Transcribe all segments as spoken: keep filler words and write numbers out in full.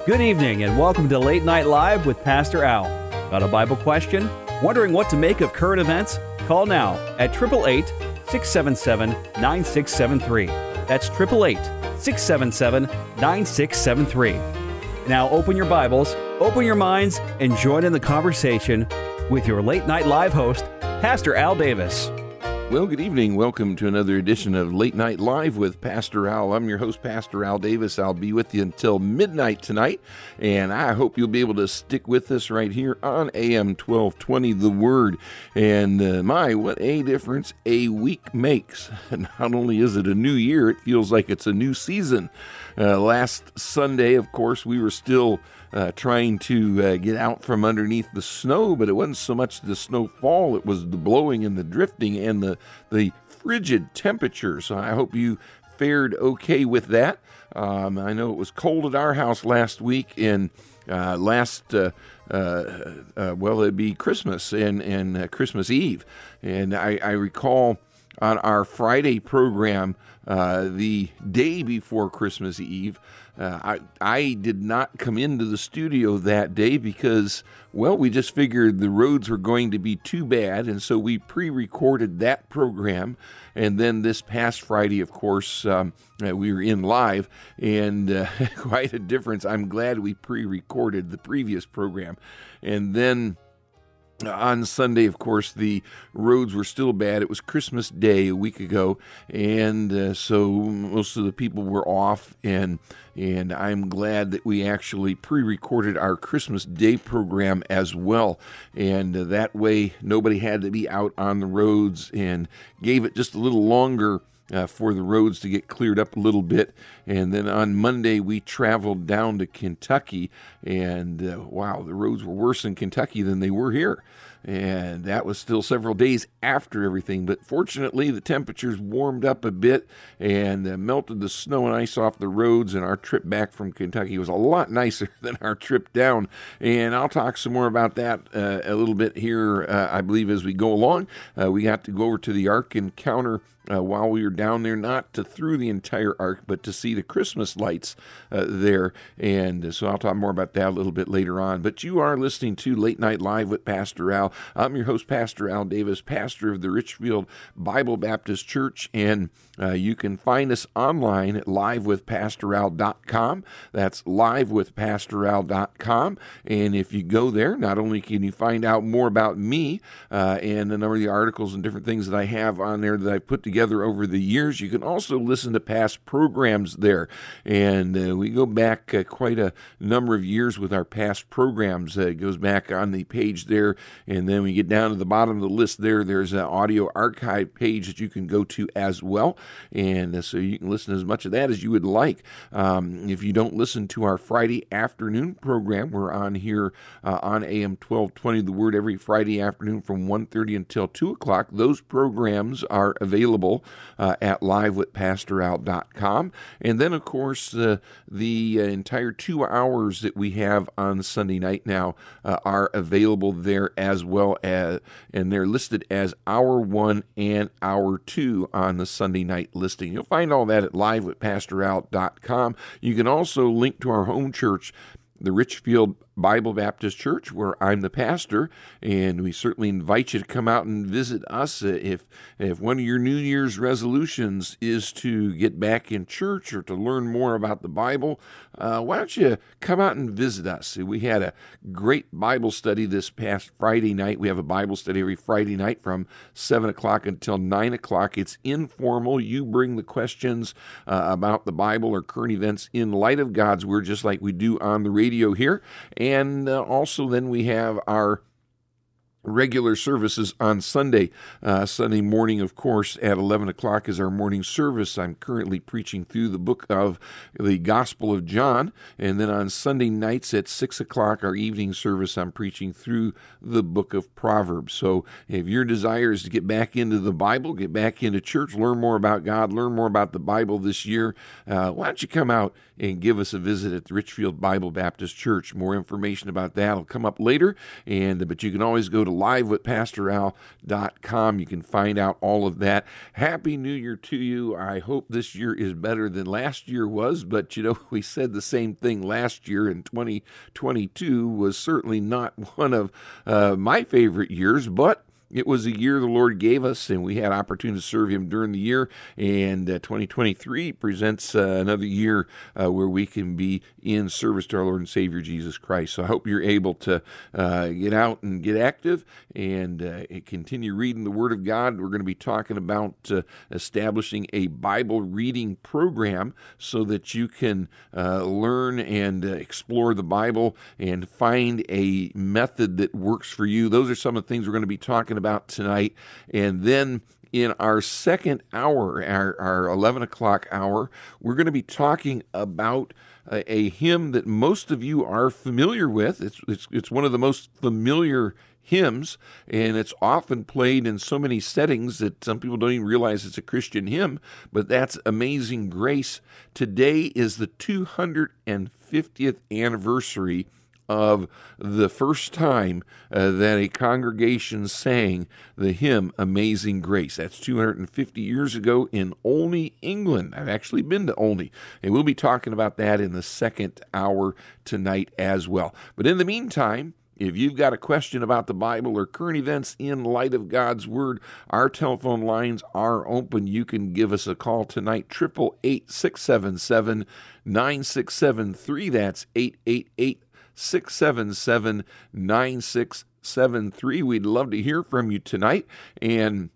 Good evening and welcome to Late Night Live with Pastor Al. Got a Bible question? Wondering what to make of current events? Call now at eight eight eight, six seven seven, nine six seven three. That's eight eight eight, six seven seven, nine six seven three. Now open your Bibles, open your minds, and join in the conversation with your Late Night Live host, Pastor Al Davis. Well, good evening. Welcome to another edition of Late Night Live with Pastor Al. I'm your host, Pastor Al Davis. I'll be with you until midnight tonight, and I hope you'll be able to stick with us right here on A M twelve twenty, The Word. And uh, my, what a difference a week makes. Not only is it a new year, it feels like it's a new season. Uh, last Sunday, of course, we were still Uh, trying to uh, get out from underneath the snow, but it wasn't so much the snowfall, it was the blowing and the drifting and the, the frigid temperature. So I hope you fared okay with that. Um, I know it was cold at our house last week, and uh, last, uh, uh, uh, well, it'd be Christmas and, and uh, Christmas Eve. And I, I recall on our Friday program, uh, the day before Christmas Eve, Uh, I, I did not come into the studio that day because, well, we just figured the roads were going to be too bad, and so we pre-recorded that program. And then this past Friday, of course, um, uh, we were in live, and uh, quite a difference. I'm glad we pre-recorded the previous program. And then on Sunday, of course, the roads were still bad. It was Christmas Day a week ago, and uh, so most of the people were off, and and I'm glad that we actually pre-recorded our Christmas Day program as well, and uh, that way nobody had to be out on the roads, and gave it just a little longer Uh, for the roads to get cleared up a little bit. And then on Monday, we traveled down to Kentucky, and uh, wow, the roads were worse in Kentucky than they were here. And that was still several days after everything. But fortunately, the temperatures warmed up a bit and uh, melted the snow and ice off the roads, and our trip back from Kentucky was a lot nicer than our trip down. And I'll talk some more about that uh, a little bit here, uh, I believe, as we go along. Uh, we got to go over to the Ark Encounter Uh, while we were down there, not to through the entire ark, but to see the Christmas lights uh, there. And uh, so I'll talk more about that a little bit later on. But you are listening to Late Night Live with Pastor Al. I'm your host, Pastor Al Davis, pastor of the Richfield Bible Baptist Church. And uh, you can find us online at live with pastor al dot com. That's live with pastor al dot com. And if you go there, not only can you find out more about me uh, and a number of the articles and different things that I have on there that I put together together over the years. You can also listen to past programs there, and uh, we go back uh, quite a number of years with our past programs. Uh, it goes back on the page there, and then we get down to the bottom of the list there, there's an audio archive page that you can go to as well, and uh, so you can listen to as much of that as you would like. Um, if you don't listen to our Friday afternoon program, we're on here uh, on A M twelve twenty, The Word, every Friday afternoon from one thirty until two o'clock. Those programs are available Uh, at live with pastor al dot com. And then, of course, uh, the uh, entire two hours that we have on Sunday night now uh, are available there as well, as, and they're listed as hour one and hour two on the Sunday night listing. You'll find all that at live with pastor al dot com. You can also link to our home church, the Richfield Bible Baptist Church, where I'm the pastor, and we certainly invite you to come out and visit us. If if one of your New Year's resolutions is to get back in church or to learn more about the Bible, uh, why don't you come out and visit us? We had a great Bible study this past Friday night. We have a Bible study every Friday night from seven o'clock until nine o'clock. It's informal. You bring the questions uh, about the Bible or current events in light of God's Word, just like we do on the radio here. And uh, also then we have our regular services on Sunday. Uh, Sunday morning, of course, at eleven o'clock is our morning service. I'm currently preaching through the book of the Gospel of John. And then on Sunday nights at six o'clock, our evening service, I'm preaching through the book of Proverbs. So if your desire is to get back into the Bible, get back into church, learn more about God, learn more about the Bible this year, uh, why don't you come out and give us a visit at the Richfield Bible Baptist Church. More information about that will come up later, and but you can always go to live with pastor al dot com. You can find out all of that. Happy New Year to you. I hope this year is better than last year was, but you know, we said the same thing last year, and twenty twenty-two was certainly not one of uh, my favorite years, but it was a year the Lord gave us, and we had opportunity to serve Him during the year. And uh, twenty twenty-three presents uh, another year uh, where we can be in service to our Lord and Savior Jesus Christ. So I hope you're able to uh, get out and get active and uh, continue reading the Word of God. We're going to be talking about uh, establishing a Bible reading program so that you can uh, learn and uh, explore the Bible and find a method that works for you. Those are some of the things we're going to be talking about about tonight. And then in our second hour, our, our eleven o'clock hour, we're going to be talking about a, a hymn that most of you are familiar with. It's, it's, it's one of the most familiar hymns, and it's often played in so many settings that some people don't even realize it's a Christian hymn, but that's Amazing Grace. Today is the two hundred fiftieth anniversary of the first time uh, that a congregation sang the hymn Amazing Grace. That's two hundred fifty years ago in Olney, England. I've actually been to Olney, and we'll be talking about that in the second hour tonight as well. But in the meantime, if you've got a question about the Bible or current events in light of God's Word, our telephone lines are open. You can give us a call tonight, eight eight eight, six seven seven, nine six seven three. That's eight eight eight, six seven seven, nine six seven three. We'd love to hear from you tonight, and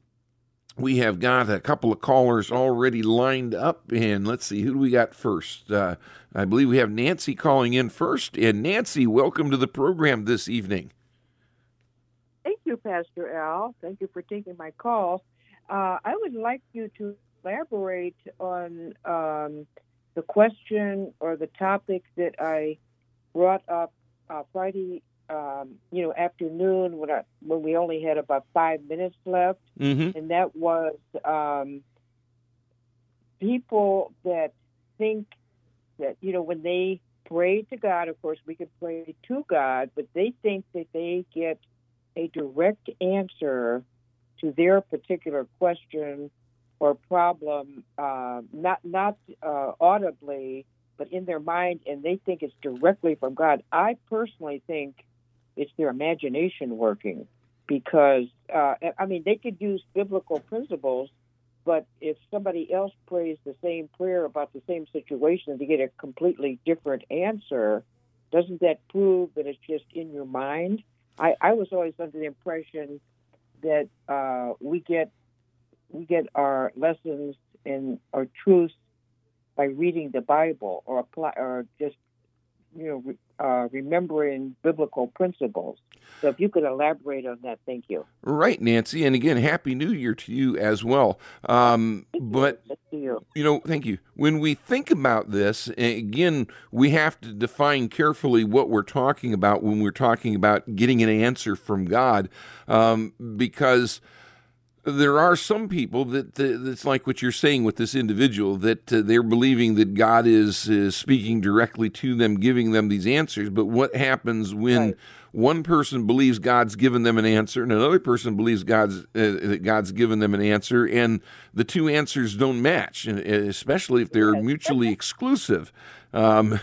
we have got a couple of callers already lined up, and let's see, who do we got first? Uh, I believe we have Nancy calling in first, and Nancy, welcome to the program this evening. Thank you, Pastor Al. Thank you for taking my call. Uh, I would like you to elaborate on um, the question or the topic that I brought up uh, Friday, um, you know, afternoon when I, when we only had about five minutes left, mm-hmm. and that was um, people that think that, you know, when they pray to God, of course, we can pray to God, but they think that they get a direct answer to their particular question or problem, uh, not not uh, audibly, but in their mind, and they think it's directly from God. I personally think it's their imagination working because, uh, I mean, they could use biblical principles, but if somebody else prays the same prayer about the same situation and they get a completely different answer, doesn't that prove that it's just in your mind? I, I was always under the impression that uh, we get we get our lessons and our truths by reading the Bible or apply, or just you know re, uh, remembering biblical principles. So if you could elaborate on that, thank you. Right, Nancy, and again, Happy New Year to you as well. Um, but you. you know, thank you. When we think about this, again, we have to define carefully what we're talking about when we're talking about getting an answer from God, um, because there are some people that uh, that's like what you're saying with this individual, that uh, they're believing that God is, is speaking directly to them, giving them these answers. But what happens when Right. one person believes God's given them an answer and another person believes God's uh, that God's given them an answer, and the two answers don't match, and especially if they're Yes. mutually exclusive? Um,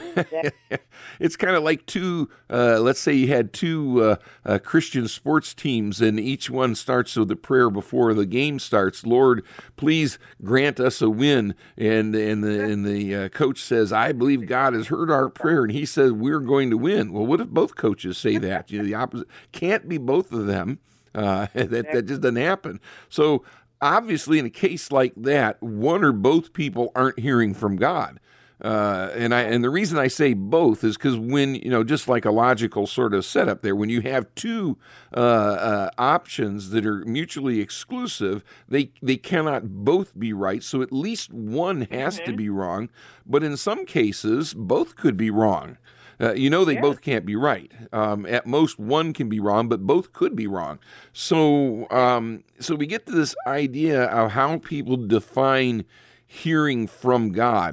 it's kind of like two, uh, let's say you had two uh, uh, Christian sports teams, and each one starts with a prayer before the game starts. Lord, please grant us a win. And and the, and the uh, coach says, I believe God has heard our prayer, and he says we're going to win. Well, what if both coaches say that? You know, the opposite can't be both of them. Uh, that, that just doesn't happen. So obviously, in a case like that, one or both people aren't hearing from God. Uh, and I and the reason I say both is because when, you know, just like a logical sort of setup there, when you have two uh, uh, options that are mutually exclusive, they they cannot both be right. So at least one has Mm-hmm. to be wrong. But in some cases, both could be wrong. Uh, you know, they Yes. both can't be right. Um, at most, one can be wrong, but both could be wrong. So, um, so we get to this idea of how people define hearing from God.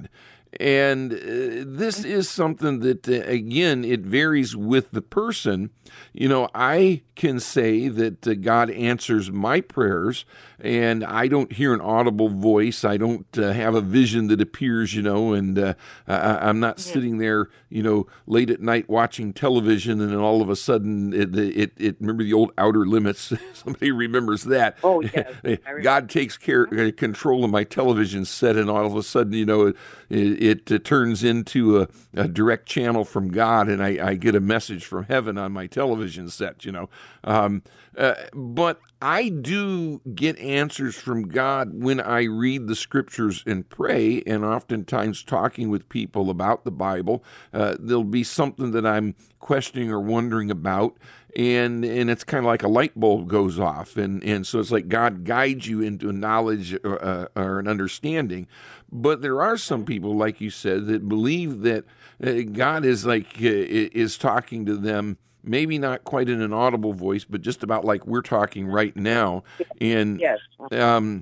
And uh, this is something that, uh, again, it varies with the person. You know, I can say that uh, God answers my prayers, and I don't hear an audible voice. I don't uh, have a vision that appears, you know, and uh, I, I'm not sitting there, you know, late at night watching television, and then all of a sudden, it, it, it remember the old Outer Limits? Somebody remembers that. Oh, yes. God takes care, uh, control of my television set, and all of a sudden, you know, it, it, it uh, turns into a, a direct channel from God, and I, I get a message from heaven on my television set, you know. Um, uh, but I do get answers from God when I read the scriptures and pray, and oftentimes talking with people about the Bible. Uh, there'll be something that I'm questioning or wondering about, and and it's kind of like a light bulb goes off, and, and so it's like God guides you into a knowledge or, uh, or an understanding. But there are some people, like you said, that believe that uh, God is like uh, is talking to them. Maybe not quite in an audible voice, but just about like we're talking right now. And, Yes. um,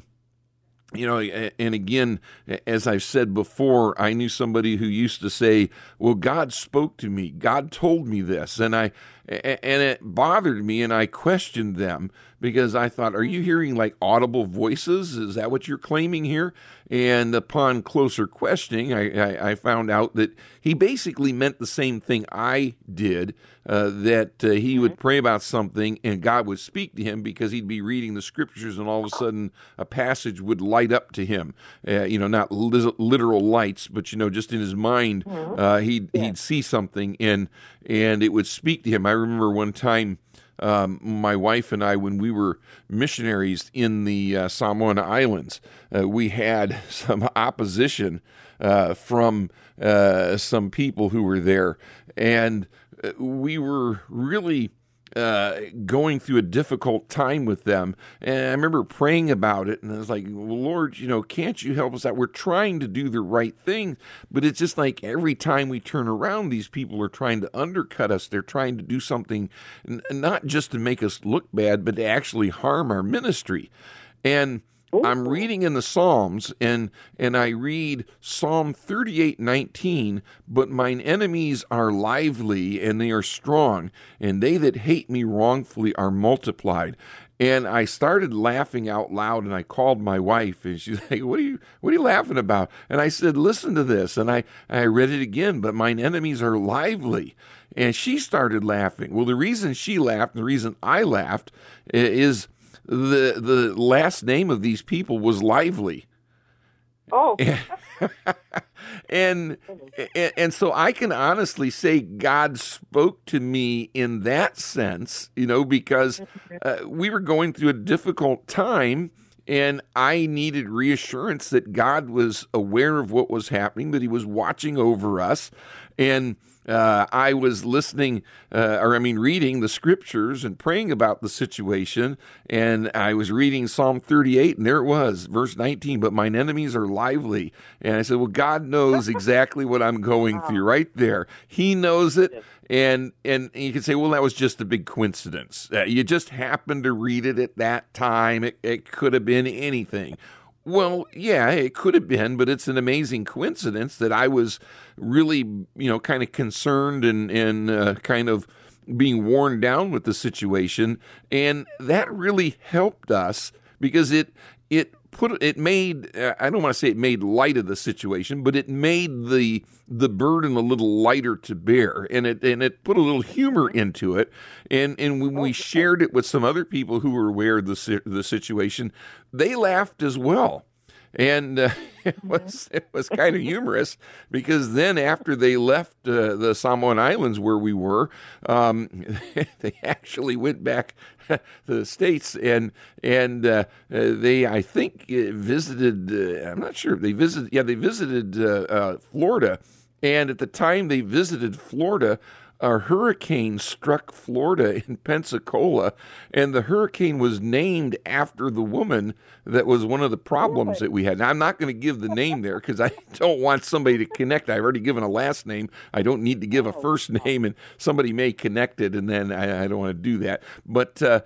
you know, and again, as I've said before, I knew somebody who used to say, well, God spoke to me. God told me this. And I, and it bothered me, and I questioned them because I thought, are you hearing like audible voices? Is that what you're claiming here? And upon closer questioning, I, I, I found out that he basically meant the same thing I did, uh, that uh, he would pray about something and God would speak to him because he'd be reading the scriptures and all of a sudden a passage would light up to him. Uh, you know, not li- literal lights, but, you know, just in his mind, uh, he'd, he'd see something and, and it would speak to him. I remember one time, Um, my wife and I, when we were missionaries in the uh, Samoan Islands, uh, we had some opposition uh, from uh, some people who were there, and we were really uh, going through a difficult time with them. And I remember praying about it, and I was like, well, Lord, you know, can't you help us out? We're trying to do the right thing, but it's just like every time we turn around, these people are trying to undercut us. They're trying to do something n- not just to make us look bad, but to actually harm our ministry. And I'm reading in the Psalms, and and I read Psalm thirty-eight nineteen, but mine enemies are lively, and they are strong, and they that hate me wrongfully are multiplied. And I started laughing out loud, and I called my wife, and she's like, what are you, what are you laughing about? And I said, listen to this. And I, I read it again, but mine enemies are lively. And she started laughing. Well, the reason she laughed, and the reason I laughed is the the last name of these people was Lively. Oh. and, and and so I can honestly say God spoke to me in that sense, you know, because uh, we were going through a difficult time, and I needed reassurance that God was aware of what was happening, that he was watching over us. And Uh, I was listening, uh, or I mean, reading the scriptures and praying about the situation, and I was reading Psalm thirty-eight, and there it was, verse nineteen, but mine enemies are lively. And I said, well, God knows exactly what I'm going through right there. He knows it, and and you can say, well, that was just a big coincidence. Uh, you just happened to read it at that time. It, it could have been anything. Well, yeah, it could have been, but it's an amazing coincidence that I was really, you know, kind of concerned and, and uh, kind of being worn down with the situation. And that really helped us because it it put it made, uh, I don't want to say it made light of the situation, but it made the the burden a little lighter to bear, and it and it put a little humor into it. And and when we shared it with some other people who were aware of the the situation, they laughed as well. And uh, it was it was kind of humorous because then after they left uh, the Samoan Islands where we were, um, they actually went back to the States and and uh, they I think visited. Uh, I'm not sure they visited. Yeah, they visited uh, uh, Florida, and at the time they visited Florida, a hurricane struck Florida in Pensacola, and the hurricane was named after the woman that was one of the problems that we had. Now, I'm not going to give the name there because I don't want somebody to connect. I've already given a last name. I don't need to give a first name, and somebody may connect it, and then I, I don't want to do that. But uh,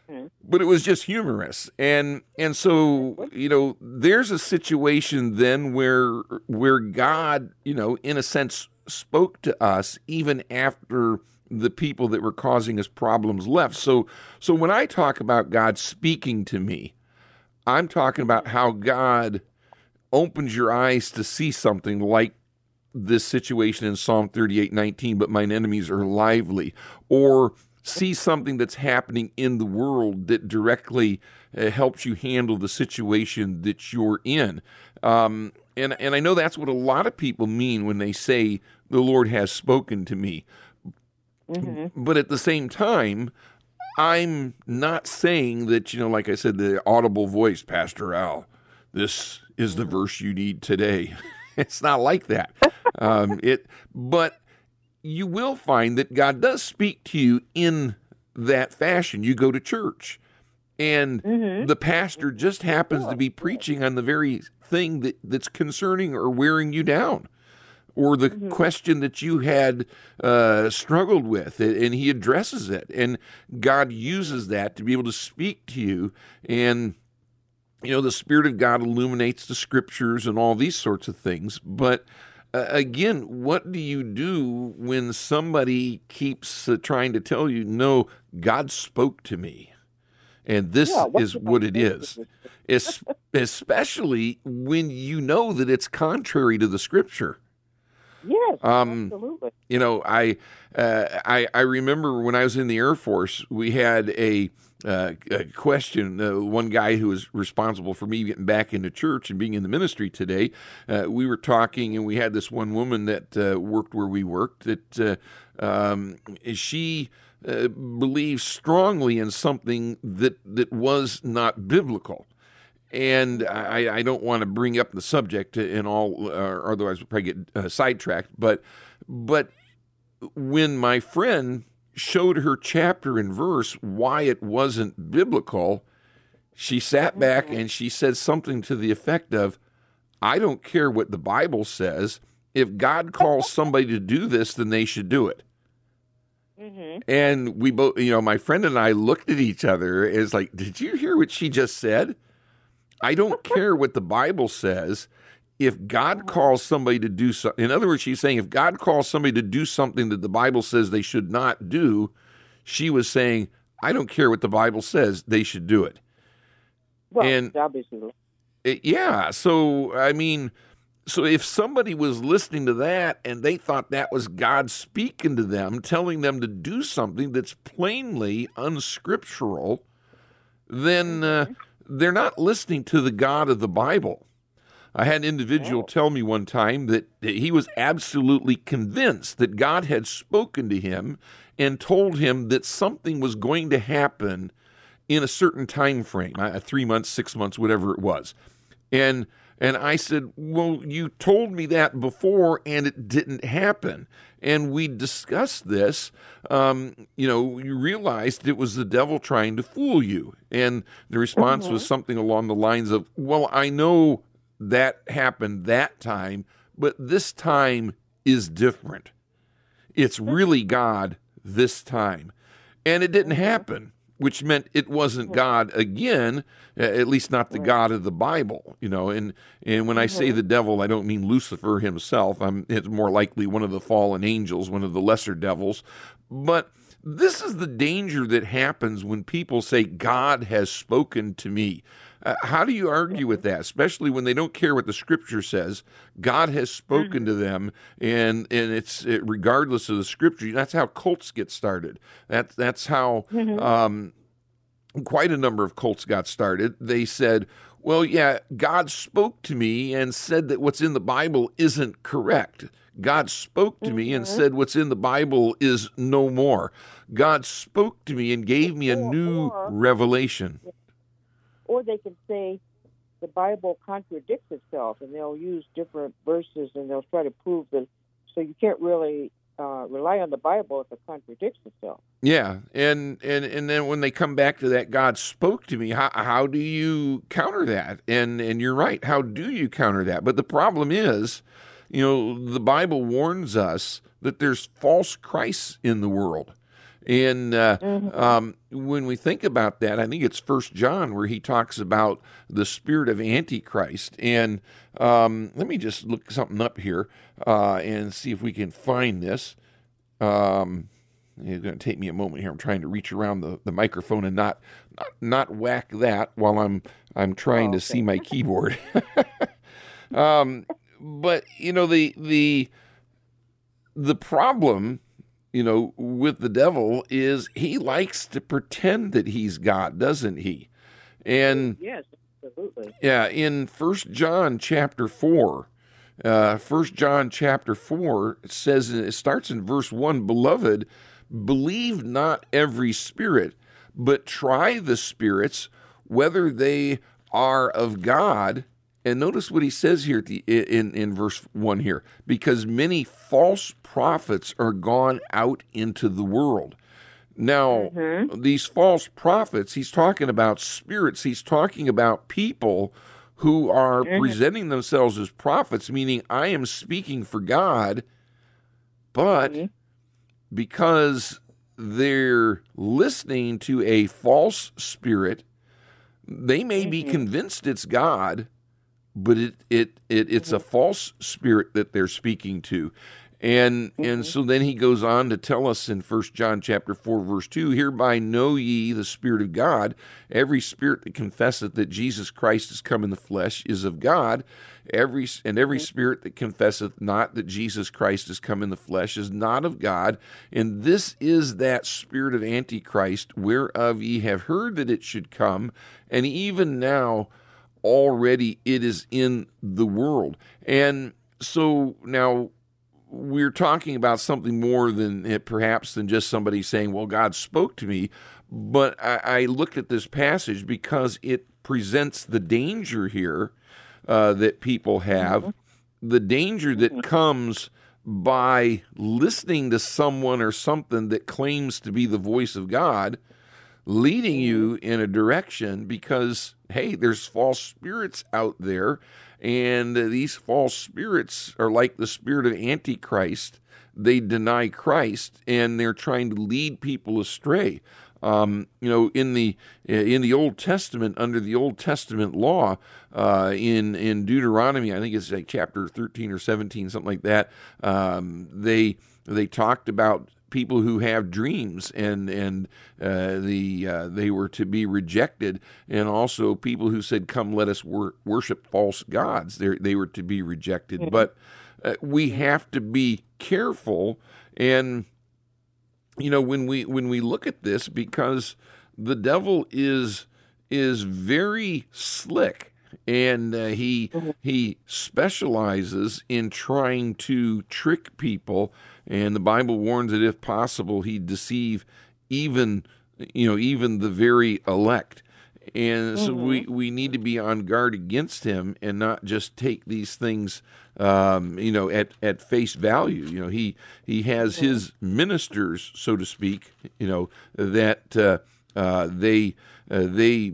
Mhm. but it was just humorous. And and so, you know, there's a situation then where where God, you know, in a sense spoke to us even after the people that were causing us problems left. So so when I talk about God speaking to me, I'm talking about how God opens your eyes to see something like this situation in Psalm thirty-eight nineteen, but mine enemies are lively, or see something that's happening in the world that directly uh, helps you handle the situation that you're in. Um, and, and I know that's what a lot of people mean when they say, the Lord has spoken to me. Mm-hmm. But at the same time, I'm not saying that, you know, like I said, the audible voice, Pastor Al, this is the verse you need today. It's not like that. Um, it, but you will find that God does speak to you in that fashion. You go to church, and Mm-hmm. the pastor just happens to be preaching on the very thing that, that's concerning or wearing you down, or the Mm-hmm. question that you had uh, struggled with, and he addresses it. And God uses that to be able to speak to you. And, you know, the Spirit of God illuminates the Scriptures and all these sorts of things. But uh, again, what do you do when somebody keeps uh, trying to tell you, no, God spoke to me, and this Yeah, what is should I what it say to is? this? Es- especially when you know that it's contrary to the Scripture. Yes, Um, absolutely. You know, I, uh, I I remember when I was in the Air Force, we had a, uh, a question. Uh, one guy who was responsible for me getting back into church and being in the ministry today, uh, we were talking, and we had this one woman that uh, worked where we worked that uh, um, she uh, believed strongly in something that that was not biblical. And I, I don't want to bring up the subject in all, uh, otherwise we'll probably get uh, sidetracked. But, but when my friend showed her chapter and verse why it wasn't biblical, she sat back and she said something to the effect of, "I don't care what the Bible says. If God calls somebody to do this, then they should do it." Mm-hmm. And we both, you know, my friend and I looked at each other as like, "Did you hear what she just said? I don't care what the Bible says. If God calls somebody to do something," in other words, she's saying if God calls somebody to do something that the Bible says they should not do, she was saying, "I don't care what the Bible says, they should do it." Well, And obviously. it- yeah, so I mean, so if somebody was listening to that and they thought that was God speaking to them, telling them to do something that's plainly unscriptural, then uh, they're not listening to the God of the Bible. I had an individual tell me one time that he was absolutely convinced that God had spoken to him and told him that something was going to happen in a certain time frame, uh, three months, six months, whatever it was. And and I said, "Well, you told me that before, and it didn't happen." And we discussed this. Um, you know, you realized it was the devil trying to fool you. And the response Mhm. was something along the lines of, "Well, I know that happened that time, but this time is different. It's really God this time." And it didn't happen, which meant it wasn't God again, uh, at least not the God of the Bible, you know. And and when I say the devil, I don't mean Lucifer himself. I'm, it's more likely one of the fallen angels, one of the lesser devils. But this is the danger that happens when people say, "God has spoken to me." Uh, how do you argue with that, especially when they don't care what the Scripture says? God has spoken to them, and and it's it, regardless of the Scripture. That's how cults get started. That, that's how um, quite a number of cults got started. They said, "Well, yeah, God spoke to me and said that what's in the Bible isn't correct. God spoke to me and said what's in the Bible is no more. God spoke to me and gave me a Or- new or- revelation." Or they can say the Bible contradicts itself, and they'll use different verses, and they'll try to prove that. So you can't really uh, rely on the Bible if it contradicts itself. Yeah, and, and and then when they come back to that, God spoke to me, how how do you counter that? And and you're right, how do you counter that? But the problem is, you know, the Bible warns us that there's false Christs in the world. And uh, Mm-hmm. um, when we think about that, I think it's First John where he talks about the spirit of Antichrist. And um, let me just look something up here uh, and see if we can find this. Um, it's going to take me a moment here. I'm trying to reach around the, the microphone and not, not not whack that while I'm I'm trying Oh, to okay. see my keyboard. um, but you know the the the problem, you know, with the devil is he likes to pretend that he's God, doesn't he? And Yes, absolutely. yeah, in First John chapter four, uh, First John chapter four, it says, it starts in verse one, Beloved, believe not every spirit, but try the spirits, whether they are of God. And notice what he says here at the, in, in verse one here, because many false prophets are gone out into the world. Now, Mm-hmm. these false prophets, he's talking about spirits, he's talking about people who are Mhm. presenting themselves as prophets, meaning I am speaking for God, but Mhm. because they're listening to a false spirit, they may be Mhm. convinced it's God, but it, it, it it's a false spirit that they're speaking to. And and so then he goes on to tell us in First John chapter four, verse two, Hereby know ye the Spirit of God. Every spirit that confesseth that Jesus Christ is come in the flesh is of God. Every and every spirit that confesseth not that Jesus Christ is come in the flesh is not of God. And this is that spirit of Antichrist, whereof ye have heard that it should come, and even now already it is in the world. And so now we're talking about something more than perhaps than just somebody saying, well, God spoke to me. But I, I looked at this passage because it presents the danger here uh, that people have, mm-hmm. the danger that mm-hmm. comes by listening to someone or something that claims to be the voice of God, leading you in a direction because, hey, there's false spirits out there. And these false spirits are like the spirit of Antichrist. They deny Christ, and they're trying to lead people astray. Um, you know, in the in the Old Testament, under the Old Testament law, uh, in in Deuteronomy, I think it's like chapter thirteen or seventeen, something like that. Um, they they talked about people who have dreams, and and uh, the uh, they were to be rejected, and also people who said, "Come, let us wor- worship false gods." They they were to be rejected. Mm-hmm. But uh, we have to be careful, and you know when we when we look at this, because the devil is is very slick. And uh, he mm-hmm. he specializes in trying to trick people, and the Bible warns that if possible, he'd deceive even you know even the very elect. And mm-hmm. so we, we need to be on guard against him and not just take these things um, you know at, at face value. You know he he has mm-hmm. his ministers, so to speak. You know that uh, uh, they uh, they.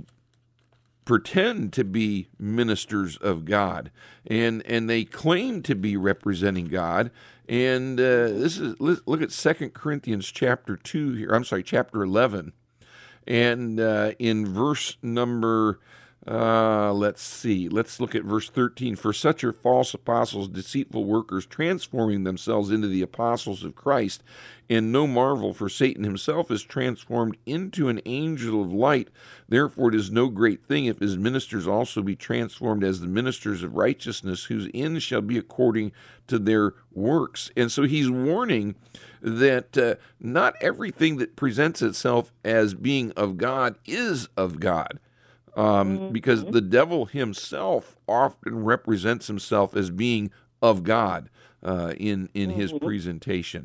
pretend to be ministers of God, and and they claim to be representing God. And uh, this is look at Second Corinthians chapter two here. I'm sorry, chapter eleven, and uh, in verse number. Uh, let's see. Let's look at verse thirteen. For such are false apostles, deceitful workers, transforming themselves into the apostles of Christ. And no marvel, for Satan himself is transformed into an angel of light. Therefore it is no great thing if his ministers also be transformed as the ministers of righteousness, whose end shall be according to their works. And so he's warning that uh, not everything that presents itself as being of God is of God. Um, mm-hmm. Because the devil himself often represents himself as being of God uh, in in mm-hmm. his presentation.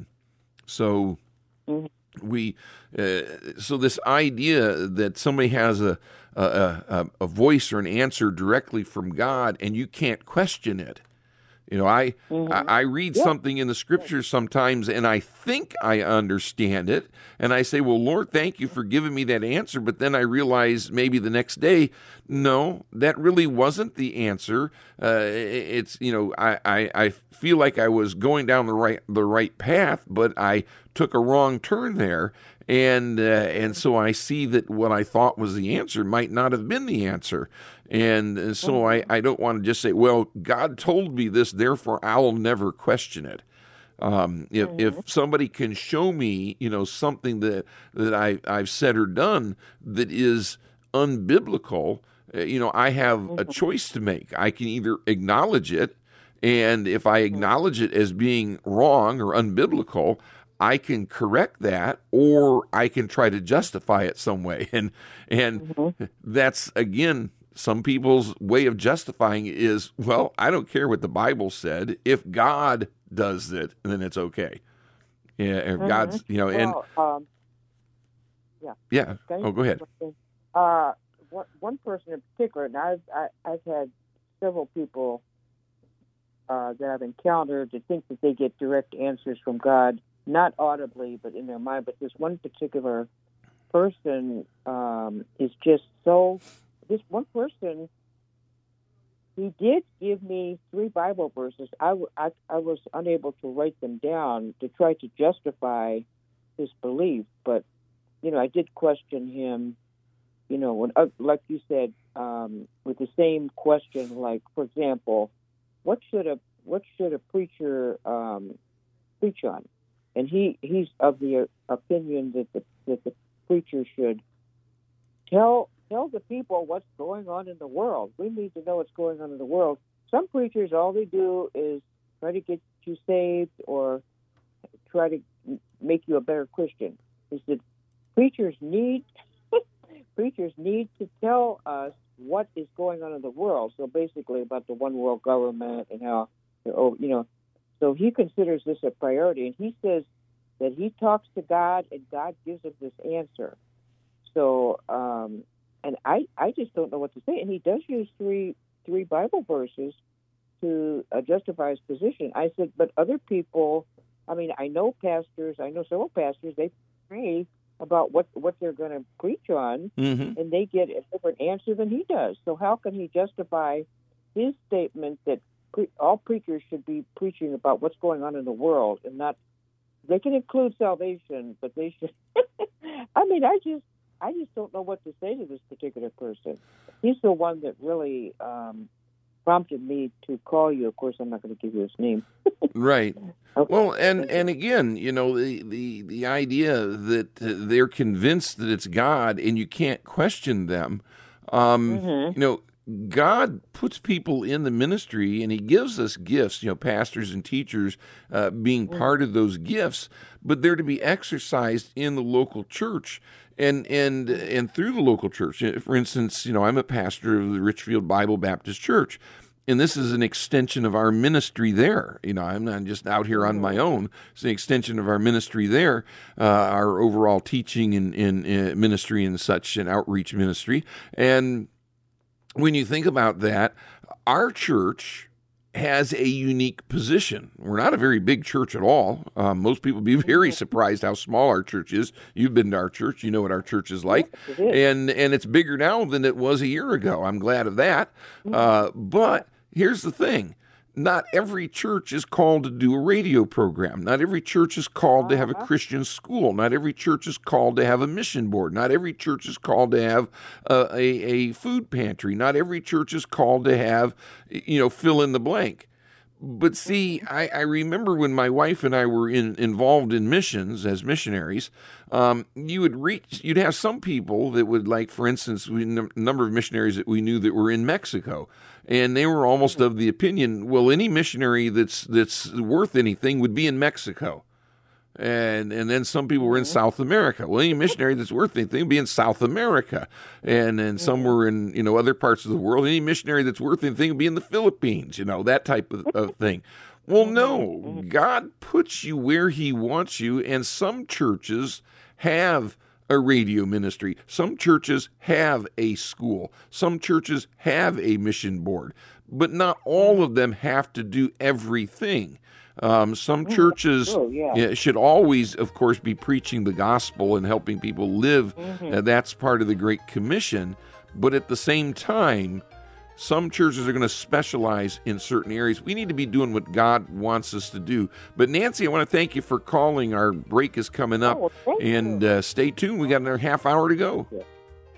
So mm-hmm. we, uh, so this idea that somebody has a, a a a voice or an answer directly from God and you can't question it, You know, I Mm-hmm. I, I read Yeah. something in the scriptures sometimes, and I think I understand it, and I say, "Well, Lord, thank you for giving me that answer." But then I realize maybe the next day, no, that really wasn't the answer. Uh, it's you know, I, I, I feel like I was going down the right the right path, but I took a wrong turn there, and uh, and so I see that what I thought was the answer might not have been the answer. And so I, I don't want to just say, well, God told me this, therefore I'll never question it. Um, if Mm-hmm. if somebody can show me, you know, something that that I I've said or done that is unbiblical, uh, you know, I have a Mm-hmm. choice to make. I can either acknowledge it, and if I acknowledge it as being wrong or unbiblical, I can correct that, or I can try to justify it some way. And and Mm-hmm. that's again, some people's way of justifying it is, well, I don't care what the Bible said. If God does it, then it's okay. Yeah, if Mm-hmm. God's, you know, and Well, um, yeah. yeah. Can I Oh, go ahead. say something? Uh, one, one person in particular, and I've I, I've had several people uh, that I've encountered that think that they get direct answers from God, not audibly, but in their mind. But this one particular person um, is just so. This one person, he did give me three Bible verses. I, w- I, I was unable to write them down to try to justify his belief, but you know, I did question him. You know, when uh, like you said, um, with the same question, like for example, what should a what should a preacher um, preach on? And he, he's of the uh, opinion that the that the preacher should tell tell the people what's going on in the world. We need to know what's going on in the world. Some preachers, all they do is try to get you saved or try to make you a better Christian. Is that preachers need preachers need to tell us what is going on in the world. So basically about the one world government and how, oh, you know, so he considers this a priority, and he says that he talks to God and God gives him this answer. So, um, and I, I just don't know what to say. And he does use three three Bible verses to uh, justify his position. I said, but other people, I mean, I know pastors, I know several pastors, they pray about what, what they're going to preach on, Mm-hmm. and they get a different answer than he does. So how can he justify his statement that pre- all preachers should be preaching about what's going on in the world and not, they can include salvation, but they should, I mean, I just, I just don't know what to say to this particular person. He's the one that really um, prompted me to call you. Of course, I'm not going to give you his name. Right. Okay. Well, and, and again, you know, the, the, the idea that they're convinced that it's God and you can't question them, um, Mm-hmm. you know, God puts people in the ministry and he gives us gifts, you know, pastors and teachers uh, being part of those gifts, but they're to be exercised in the local church and and and through the local church. For instance, you know, I'm a pastor of the Richfield Bible Baptist Church. And this is an extension of our ministry there. You know, I'm not just out here on my own. It's an extension of our ministry there, uh, our overall teaching and in, in ministry and such, and outreach ministry. And when you think about that, our church has a unique position. We're not a very big church at all. Um, most people be very surprised how small our church is. You've been to our church. You know what our church is like. Yes, it is. And and it's bigger now than it was a year ago. I'm glad of that. Uh, but here's the thing. Not every church is called to do a radio program. Not every church is called to have a Christian school. Not every church is called to have a mission board. Not every church is called to have a, a, a food pantry. Not every church is called to have, you know, fill in the blank. But see, I, I remember when my wife and I were in, involved in missions as missionaries, um, you would reach, you'd have some people that would, like, for instance, we, a number of missionaries that we knew that were in Mexico, and they were almost of the opinion, well, any missionary that's that's worth anything would be in Mexico. And and then some people were in South America. Well, any missionary that's worth anything would be in South America. And then some were in, you know, other parts of the world. Any missionary that's worth anything would be in the Philippines, you know, that type of, of thing. Well, no, God puts you where he wants you, and some churches have a radio ministry. Some churches have a school. Some churches have a mission board. but not all of them have to do everything. Um, some churches Oh, yeah. yeah, should always, of course, be preaching the gospel and helping people live. Mhm. Uh, that's part of the Great Commission. But at the same time, some churches are going to specialize in certain areas. We need to be doing what God wants us to do. But Nancy, I want to thank you for calling. Our break is coming up. Oh, thank and you. uh, stay tuned. We got another half hour to go. Yeah.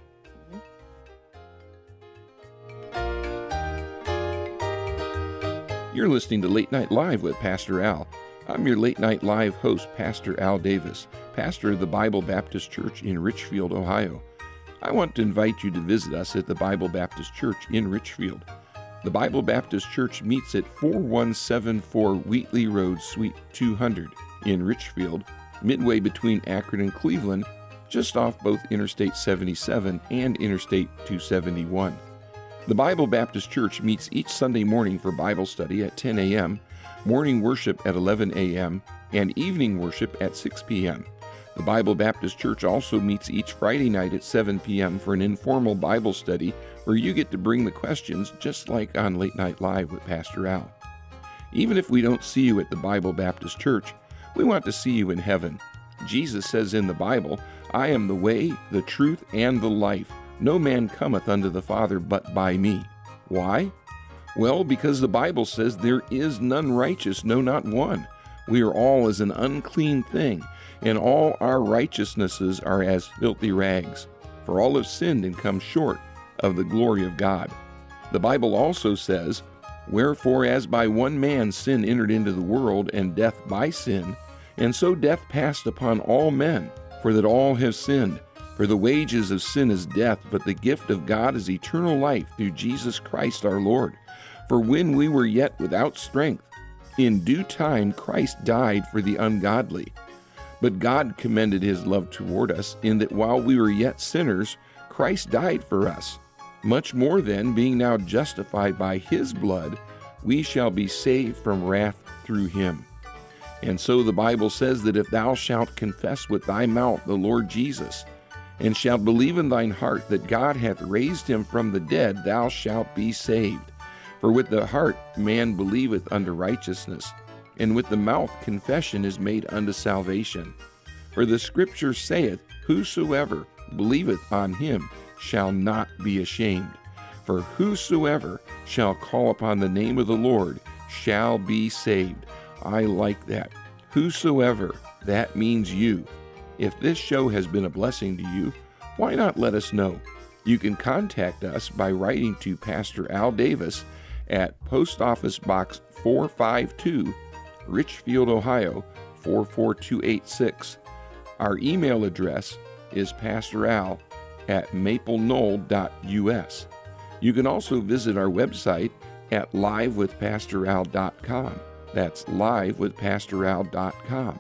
You're listening to Late Night Live with Pastor Al. I'm your Late Night Live host, Pastor Al Davis, pastor of the Bible Baptist Church in Richfield, Ohio. I want to invite you to visit us at the Bible Baptist Church in Richfield. The Bible Baptist Church meets at forty-one seventy-four Wheatley Road, Suite two hundred in Richfield, midway between Akron and Cleveland, just off both Interstate seventy-seven and Interstate two seventy-one. The Bible Baptist Church meets each Sunday morning for Bible study at ten a.m., morning worship at eleven a.m., and evening worship at six p.m. The Bible Baptist Church also meets each Friday night at seven p.m. for an informal Bible study where you get to bring the questions just like on Late Night Live with Pastor Al. Even if we don't see you at the Bible Baptist Church, we want to see you in heaven. Jesus says in the Bible, "I am the way, the truth, and the life. No man cometh unto the Father but by me." Why? Well, because the Bible says there is none righteous, no, not one. We are all as an unclean thing, and all our righteousnesses are as filthy rags. For all have sinned and come short of the glory of God. The Bible also says, "Wherefore as by one man sin entered into the world, and death by sin, and so death passed upon all men, for that all have sinned. For the wages of sin is death, but the gift of God is eternal life through Jesus Christ our Lord. For when we were yet without strength, in due time Christ died for the ungodly. But God commended his love toward us, in that while we were yet sinners, Christ died for us. Much more then, being now justified by his blood, we shall be saved from wrath through him. And so the Bible says that if thou shalt confess with thy mouth the Lord Jesus, and shalt believe in thine heart that God hath raised him from the dead, thou shalt be saved. For with the heart man believeth unto righteousness, and with the mouth confession is made unto salvation. For the Scripture saith, Whosoever believeth on him shall not be ashamed. For whosoever shall call upon the name of the Lord shall be saved." I like that. Whosoever, that means you. If this show has been a blessing to you, why not let us know? You can contact us by writing to Pastor Al Davis at Post Office Box four five two, Richfield, Ohio four four two eight six. Our email address is pastoral at mapleknoll dot u s. You can also visit our website at live with pastor al dot com. That's live with pastor al dot com.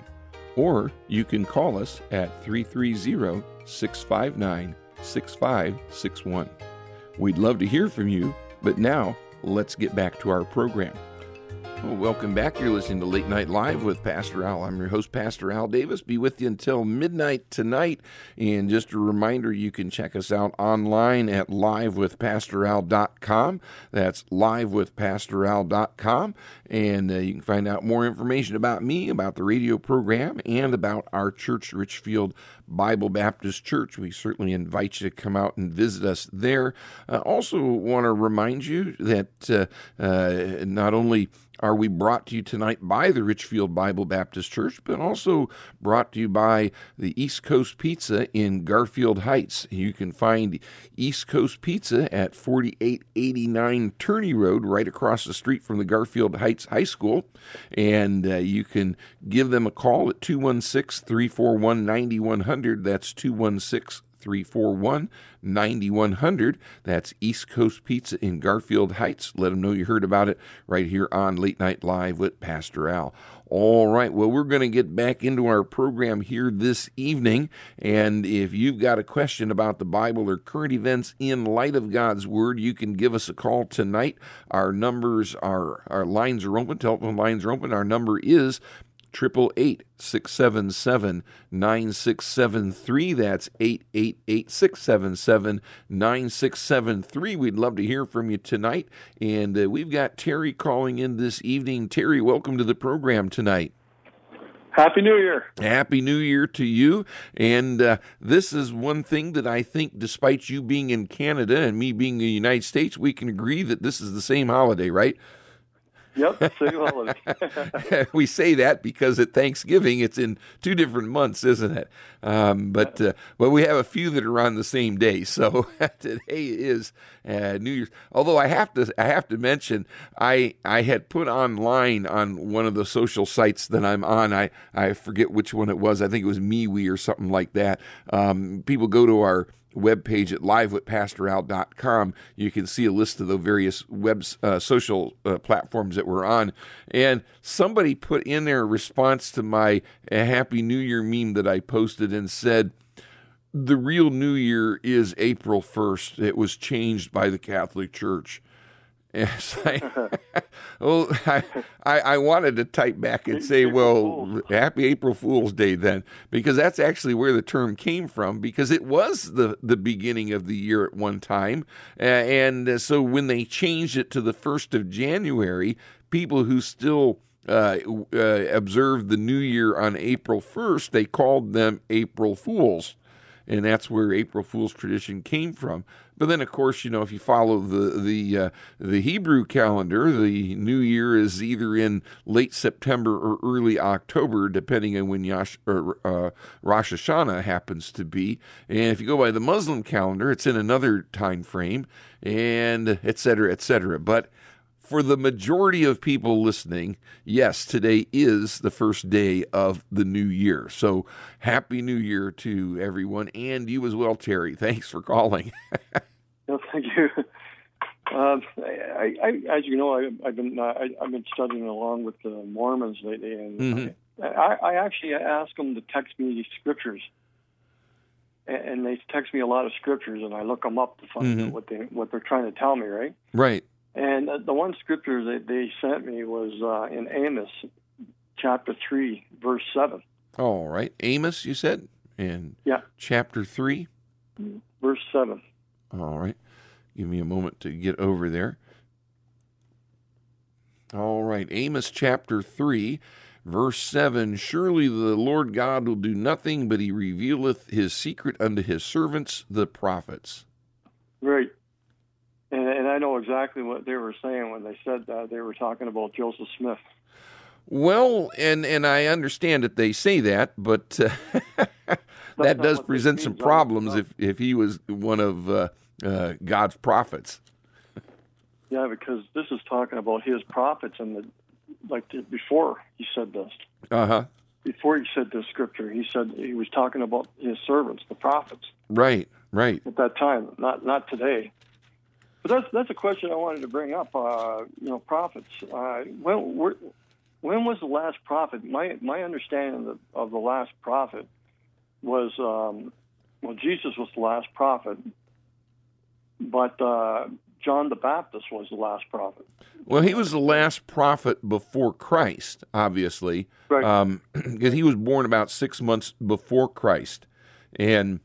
Or you can call us at three three zero, six five nine, six five six one. We'd love to hear from you, but now let's get back to our program. Well, welcome back. You're listening to Late Night Live with Pastor Al. I'm your host, Pastor Al Davis. Be with you until midnight tonight. And just a reminder, you can check us out online at live with pastor al dot com. That's live with pastor al dot com. And uh, you can find out more information about me, about the radio program, and about our church, Richfield Bible Baptist Church. We certainly invite you to come out and visit us there. I uh, also want to remind you that uh, uh, not only are we brought to you tonight by the Richfield Bible Baptist Church, but also brought to you by the East Coast Pizza in Garfield Heights. You can find East Coast Pizza at forty-eight eighty-nine Turney Road, right across the street from the Garfield Heights High School. And uh, you can give them a call at two one six, three four one, nine one zero zero. That's two one six, three four one, nine one zero zero. That's East Coast Pizza in Garfield Heights. Let them know you heard about it right here on Late Night Live with Pastor Al. All right, well, we're going to get back into our program here this evening, and if you've got a question about the Bible or current events in light of God's Word, you can give us a call tonight. Our numbers are, our lines are open, telephone lines are open. Our number is eight eight eight, six seven seven, nine six seven three. That's eight eight eight, six seven seven, nine six seven three. We'd love to hear from you tonight. And uh, we've got Terry calling in this evening. Terry, welcome to the program tonight. Happy New Year. Happy New Year to you. And uh, this is one thing that I think, despite you being in Canada and me being in the United States, we can agree that this is the same holiday, right? Yep, same holiday. We say that because at Thanksgiving it's in two different months, isn't it? Um, but uh, but we have a few that are on the same day. So today is uh, New Year's. Although I have to I have to mention I I had put online on one of the social sites that I'm on. I I forget which one it was. I think it was MeWe or something like that. Um, people go to our webpage at live with pastor al dot com. You can see a list of the various web uh, social uh, platforms that we're on. And somebody put in their response to my uh, Happy New Year meme that I posted and said, the real New Year is April first. It was changed by the Catholic Church. Yes, I, well, I, I, I wanted to type back and say, well, happy April Fool's Day then, because that's actually where the term came from, because it was the, the beginning of the year at one time. Uh, and uh, so when they changed it to the first of January, people who still uh, uh, observed the New Year on April first, they called them April Fools. And that's where April Fool's tradition came from. But then, of course, you know, if you follow the the uh, the Hebrew calendar, the New Year is either in late September or early October, depending on when Yash, or, uh, Rosh Hashanah happens to be. And if you go by the Muslim calendar, it's in another time frame, and et cetera, et cetera. But for the majority of people listening, yes, today is the first day of the new year. So happy New Year to everyone, and you as well, Terry. Thanks for calling. No, thank you. Um, I, I, as you know, I, I've been uh, I, I've been studying along with the Mormons lately, and mm-hmm. I, I actually ask them to text me these scriptures, and they text me a lot of scriptures, and I look them up to find mm-hmm. out what they what they're trying to tell me, right? Right. And the one scripture that they sent me was uh, in Amos, chapter three, verse seven. All right. Amos, you said? In yeah. chapter three? Verse seven. All right. Give me a moment to get over there. All right. Amos chapter three, verse seven. Surely the Lord God will do nothing, but he revealeth his secret unto his servants, the prophets. Right. And, and I know exactly what they were saying when they said that. They were talking about Joseph Smith. Well, and, and I understand that they say that, but uh, that does present some problems if, if he was one of uh, uh, God's prophets. Yeah, because this is talking about his prophets, and the, like the, before he said this. Uh-huh. Before he said this scripture, he said he was talking about his servants, the prophets. Right, right. At that time, not not today. But that's that's a question I wanted to bring up. Uh, you know, prophets. Uh, when when was the last prophet? My my understanding of, of the last prophet was um, well, Jesus was the last prophet, but uh, John the Baptist was the last prophet. Well, he was the last prophet before Christ, obviously, right? Um, because he was born about six months before Christ, and.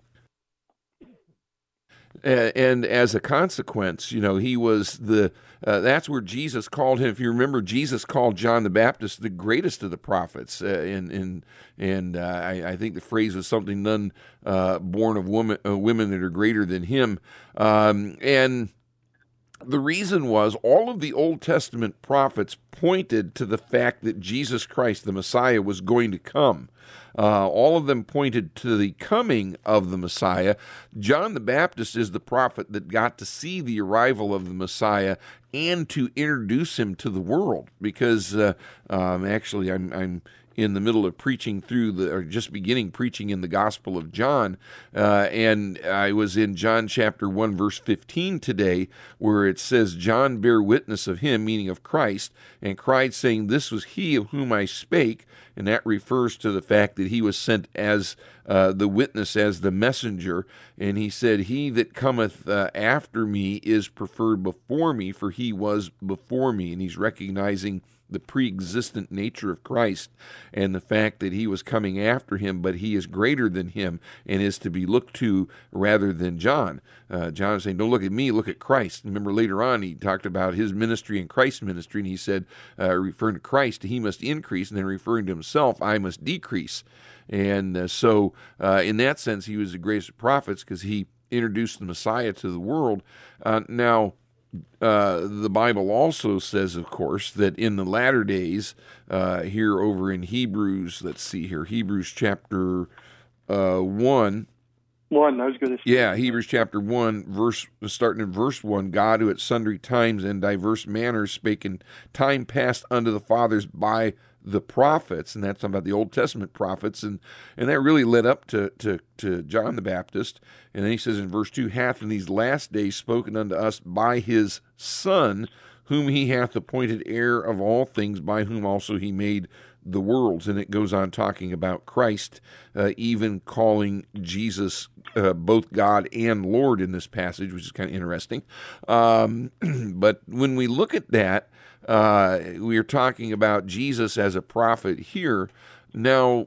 And as a consequence, you know, he was the, uh, that's where Jesus called him. If you remember, Jesus called John the Baptist the greatest of the prophets. Uh, and and, and uh, I, I think the phrase was something, none uh, born of woman, uh, women that are greater than him. Um, and the reason was all of the Old Testament prophets pointed to the fact that Jesus Christ, the Messiah, was going to come. Uh, all of them pointed to the coming of the Messiah. John the Baptist is the prophet that got to see the arrival of the Messiah and to introduce him to the world. Because uh, um, actually, I'm, I'm in the middle of preaching through the, or just beginning preaching in the Gospel of John, uh, and I was in John chapter one, verse fifteen today, where it says, John bare witness of him, meaning of Christ, and cried, saying, this was he of whom I spake. And that refers to the fact that he was sent as uh, the witness, as the messenger. And he said, he that cometh uh, after me is preferred before me, for he was before me. And he's recognizing the pre-existent nature of Christ and the fact that he was coming after him, but he is greater than him and is to be looked to rather than John. Uh, John is saying, don't look at me, look at Christ. Remember later on he talked about his ministry and Christ's ministry, and he said, uh, referring to Christ, he must increase, and then referring to himself, I must decrease. And uh, so uh, in that sense, he was the greatest of prophets because he introduced the Messiah to the world. Uh, now, uh, the Bible also says, of course, that in the latter days, uh, here over in Hebrews, let's see here, Hebrews chapter uh, one. One, I was going to say. Yeah, Hebrews chapter one, verse starting in verse one, God who at sundry times and diverse manners spake in time past unto the fathers by the prophets, and that's talking about the Old Testament prophets, and, and that really led up to, to, to John the Baptist. And then he says in verse two, hath in these last days spoken unto us by his Son, whom he hath appointed heir of all things, by whom also he made the worlds. And it goes on talking about Christ, uh, even calling Jesus uh, both God and Lord in this passage, which is kind of interesting. Um, but when we look at that, uh, we are talking about Jesus as a prophet here. Now,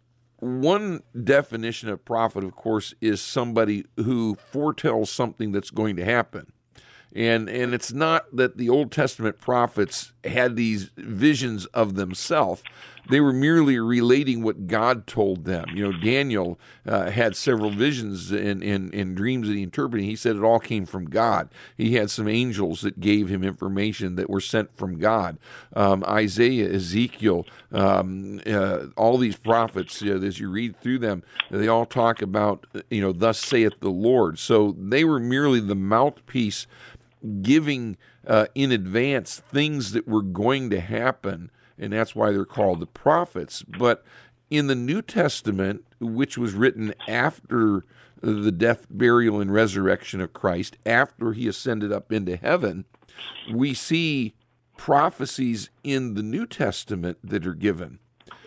one definition of prophet, of course, is somebody who foretells something that's going to happen. And and it's not that the Old Testament prophets had these visions of themselves. They were merely relating what God told them. You know, Daniel uh, had several visions and, and, and dreams that he interpreted. He said it all came from God. He had some angels that gave him information that were sent from God. Um, Isaiah, Ezekiel, um, uh, all these prophets, you know, as you read through them, they all talk about, you know, thus saith the Lord. So they were merely the mouthpiece giving uh, in advance things that were going to happen, and that's why they're called the prophets. But in the New Testament, which was written after the death, burial, and resurrection of Christ, after he ascended up into heaven, we see prophecies in the New Testament that are given.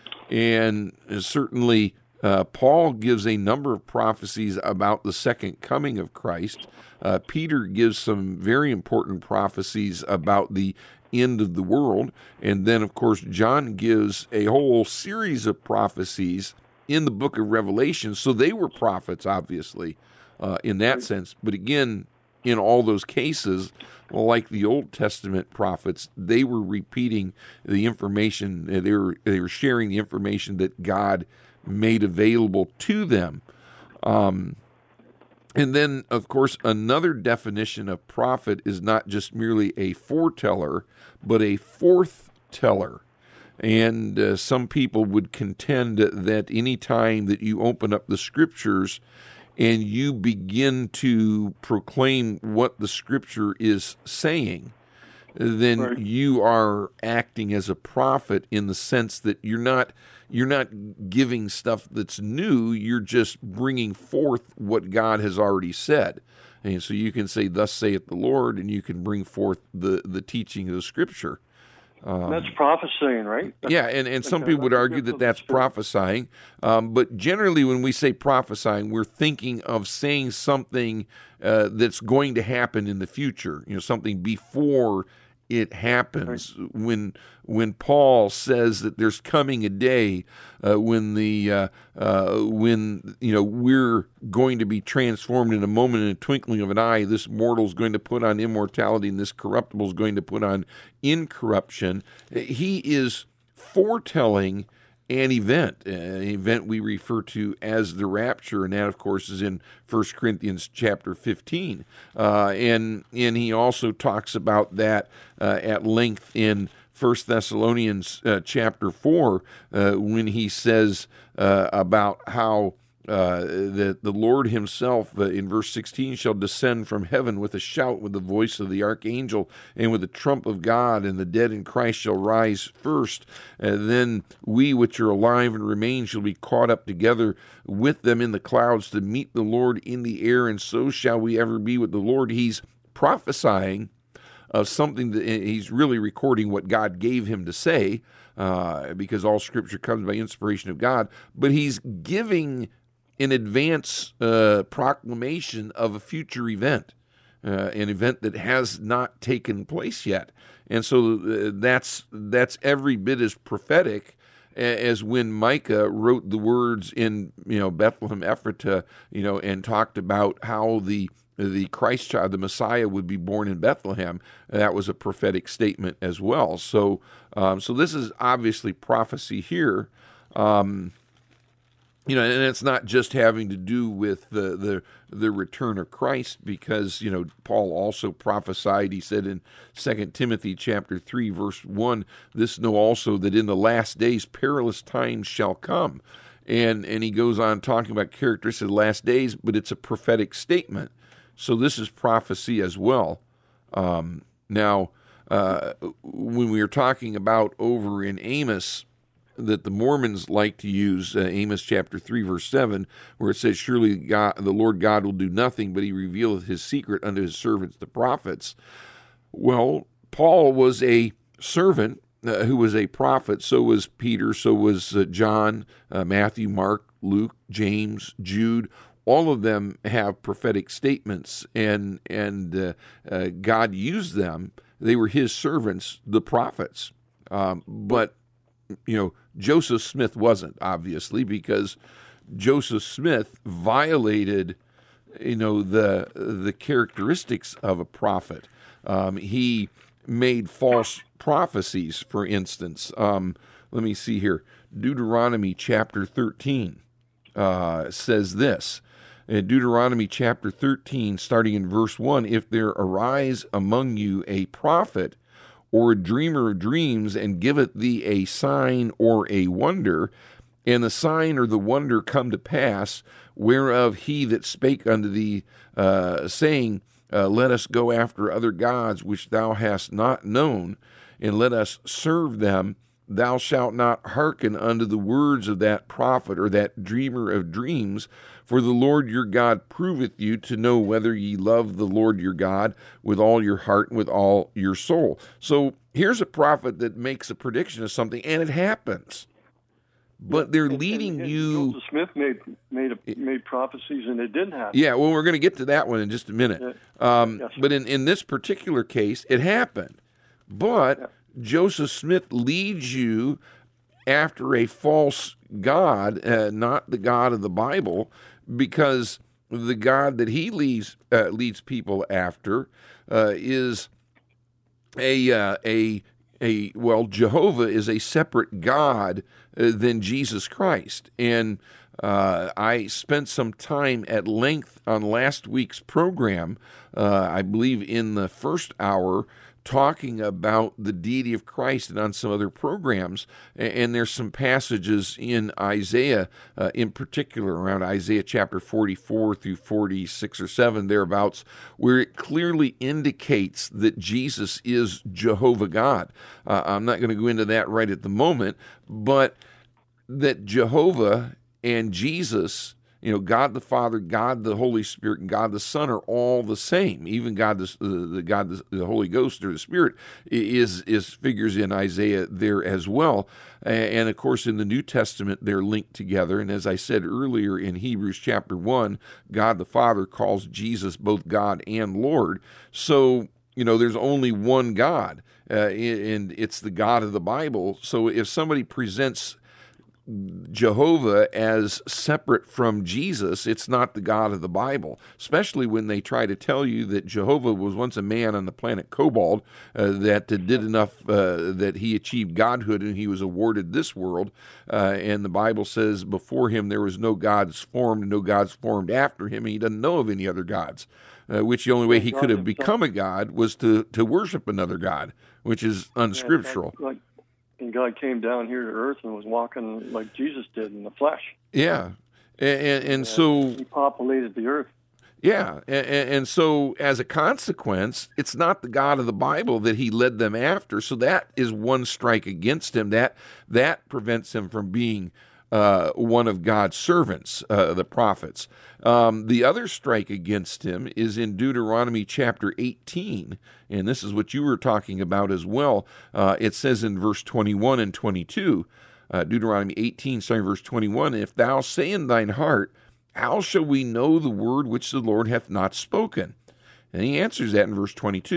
And certainly uh, Paul gives a number of prophecies about the second coming of Christ. Uh, Peter gives some very important prophecies about the end of the world. And then, of course, John gives a whole series of prophecies in the book of Revelation. So they were prophets, obviously, uh, in that sense. But again, in all those cases, like the Old Testament prophets, they were repeating the information, they were, they were sharing the information that God made available to them. Um And then, of course, another definition of prophet is not just merely a foreteller, but a forth-teller. And uh, some people would contend that any time that you open up the Scriptures and you begin to proclaim what the Scripture is saying, then right. you are acting as a prophet in the sense that you're not you're not giving stuff that's new. You're just bringing forth what God has already said. And so you can say, thus saith the Lord, and you can bring forth the, the teaching of the Scripture. Um, that's prophesying, right? That's, yeah, and, and some people would argue that that's prophesying. Um, but generally when we say prophesying, we're thinking of saying something uh, that's going to happen in the future, you know, something before it happens. Right. When when Paul says that there's coming a day uh, when the uh, uh, when you know we're going to be transformed in a moment, in a twinkling of an eye. This mortal is going to put on immortality, and this corruptible is going to put on incorruption. He is foretelling an event, an event we refer to as the rapture, and that, of course, is in First Corinthians chapter fifteen. Uh, and and he also talks about that uh, at length in First Thessalonians uh, chapter four, uh, when he says uh, about how uh, the, the Lord himself, uh, in verse sixteen, shall descend from heaven with a shout, with the voice of the archangel, and with the trump of God, and the dead in Christ shall rise first. And then we which are alive and remain shall be caught up together with them in the clouds to meet the Lord in the air, and so shall we ever be with the Lord. He's prophesying of something that he's really recording what God gave him to say, uh, because all Scripture comes by inspiration of God, but he's giving an advance uh, proclamation of a future event, uh, an event that has not taken place yet. And so uh, that's that's every bit as prophetic as when Micah wrote the words in, you know, Bethlehem Ephratah, you know, and talked about how the the Christ child, the Messiah, would be born in Bethlehem. That was a prophetic statement as well. So, um, so this is obviously prophecy here. Um, You know, and it's not just having to do with the, the the return of Christ, because, you know, Paul also prophesied. He said in Second Timothy chapter three, verse one, "This know also that in the last days perilous times shall come." And and he goes on talking about characteristics of the last days, but it's a prophetic statement. So this is prophecy as well. Um, now, uh, when we were talking about over in Amos, that the Mormons like to use, uh, Amos chapter three, verse seven, where it says, "Surely God, the Lord God will do nothing, but he revealeth his secret unto his servants, the prophets." Well, Paul was a servant uh, who was a prophet. So was Peter, so was uh, John, uh, Matthew, Mark, Luke, James, Jude. All of them have prophetic statements, and, and uh, uh, God used them. They were his servants, the prophets. Um, but, you know, Joseph Smith wasn't, obviously, because Joseph Smith violated, you know, the the characteristics of a prophet. Um, he made false prophecies, for instance. Um, let me see here. Deuteronomy chapter thirteen uh, says this. In Deuteronomy chapter thirteen, starting in verse one, "If there arise among you a prophet, or a dreamer of dreams, and giveth thee a sign or a wonder, and the sign or the wonder come to pass, whereof he that spake unto thee, uh, saying, uh, Let us go after other gods which thou hast not known, and let us serve them, thou shalt not hearken unto the words of that prophet or that dreamer of dreams, for the Lord your God proveth you to know whether ye love the Lord your God with all your heart and with all your soul." So here's a prophet that makes a prediction of something, and it happens. But they're leading and, and you. Joseph Smith made made a, made prophecies, and it didn't happen. Yeah, well, we're going to get to that one in just a minute. Yeah. Um, yes. But in, in this particular case, it happened. But Yeah. Joseph Smith leads you after a false god, uh, not the God of the Bible, because the God that he leads uh, leads people after uh, is a uh, a a well, Jehovah is a separate God uh, than Jesus Christ, and uh, I spent some time at length on last week's program. Uh, I believe in the first hour, talking about the deity of Christ, and on some other programs. And there's some passages in Isaiah, uh, in particular, around Isaiah chapter forty-four through forty-six or seven, thereabouts, where it clearly indicates that Jesus is Jehovah God. Uh, I'm not going to go into that right at the moment, but that Jehovah and Jesus, you know, God the Father, God the Holy Spirit, and God the Son are all the same. Even God the, the God the, the Holy Ghost or the Spirit is is figures in Isaiah there as well. And of course, in the New Testament, they're linked together. And as I said earlier, in Hebrews chapter one, God the Father calls Jesus both God and Lord. So, you know, there's only one God, uh, and it's the God of the Bible. So if somebody presents Jehovah as separate from Jesus, it's not the God of the Bible, especially when they try to tell you that Jehovah was once a man on the planet Cobalt, uh, that did enough, uh, that he achieved godhood and he was awarded this world. Uh, and the Bible says before him there was no gods formed, no gods formed after him, and he doesn't know of any other gods, uh, which the only way he could have become a god was to, to worship another god, which is unscriptural. Yeah, like, And God came down here to earth and was walking like Jesus did in the flesh. Yeah. And, and, and so... He populated the earth. Yeah. And, and so as a consequence, it's not the God of the Bible that he led them after. So that is one strike against him. That, that prevents him from being uh, one of God's servants, uh, the prophets. Um, the other strike against him is in Deuteronomy chapter eighteen, and this is what you were talking about as well. Uh, it says in verse twenty-one and twenty-two, uh, Deuteronomy eighteen, starting verse twenty-one, "If thou say in thine heart, how shall we know the word which the Lord hath not spoken?" And he answers that in verse twenty-two,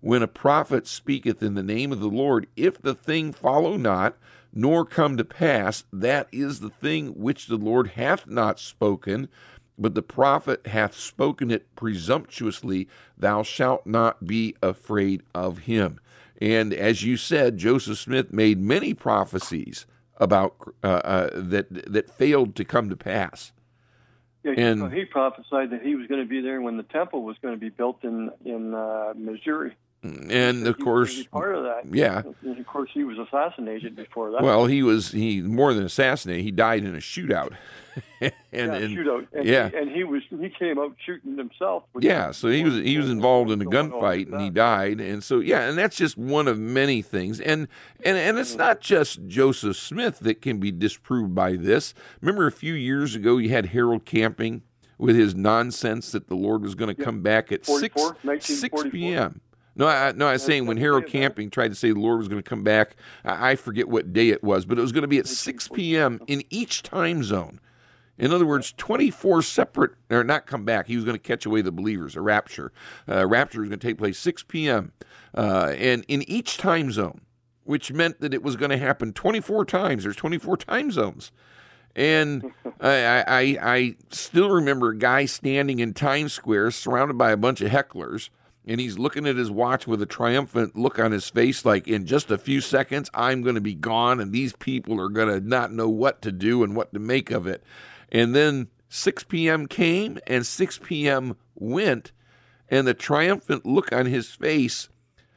when a prophet speaketh in the name of the Lord, if the thing follow not, nor come to pass, that is the thing which the Lord hath not spoken, but the prophet hath spoken it presumptuously, thou shalt not be afraid of him. And as you said, Joseph Smith made many prophecies about uh, uh, that that failed to come to pass. Yeah, and so he prophesied that he was going to be there when the temple was going to be built in in uh, Missouri. And of he course, was part of that. Yeah. And of course, he was assassinated before that. Well, he was he more than assassinated. He died in a shootout. and, yeah, and, shootout. And yeah, he, and he was he came out shooting himself. Yeah, so he was he was involved in a gunfight and he died, and so yeah, and that's just one of many things, and and and it's not just Joseph Smith that can be disproved by this. Remember, a few years ago, you had Harold Camping with his nonsense that the Lord was going to yeah. come back at six six p.m. No, I, no, I was saying when Harold Camping tried to say the Lord was going to come back, I, I forget what day it was, but it was going to be at six p.m. in each time zone. In other words, twenty-four separate, or not come back, he was going to catch away the believers, a rapture. Uh, rapture was going to take place six p.m. Uh, and in each time zone, which meant that it was going to happen twenty-four times. There's twenty-four time zones. And I, I, I still remember a guy standing in Times Square surrounded by a bunch of hecklers, and he's looking at his watch with a triumphant look on his face like, in just a few seconds, I'm going to be gone, and these people are going to not know what to do and what to make of it. And then six p.m. came and six p.m. went, and the triumphant look on his face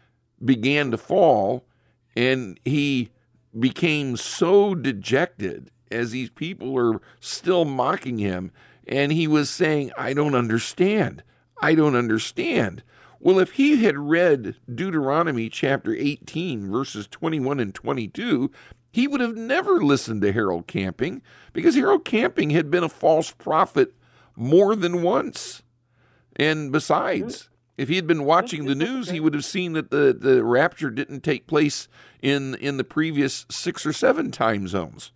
began to fall, and he became so dejected as these people are still mocking him, and he was saying, I don't understand. I don't understand. Well, if he had read Deuteronomy chapter eighteen, verses twenty-one and twenty-two, he would have never listened to Harold Camping, because Harold Camping had been a false prophet more than once. And besides, if he had been watching the news, he would have seen that the, the rapture didn't take place in, in the previous six or seven time zones.